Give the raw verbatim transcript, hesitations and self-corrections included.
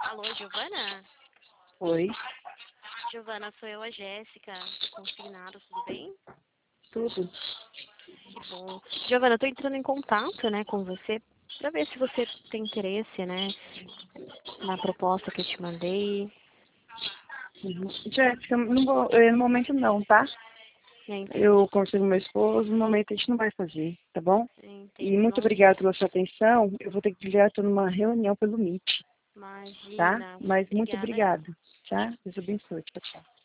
Alô, Giovana? Oi, Giovana, sou eu, a Jéssica, consignado, tudo bem? tudo. Que bom. Giovana, eu tô entrando em contato, né, com você para ver se você tem interesse, né, na proposta que eu te mandei. Uhum. Jéssica, não vou, eh, no momento não, tá? Né, Eu consigo meu esposo, no momento a gente não vai fazer, tá bom? E entendo, muito não obrigada pela sua atenção. Eu vou ter que ligar, estou numa reunião pelo Meet, tá? imagina. Mas muito Obrigada aí. obrigada, tá? Deus abençoe. Tchau, tchau.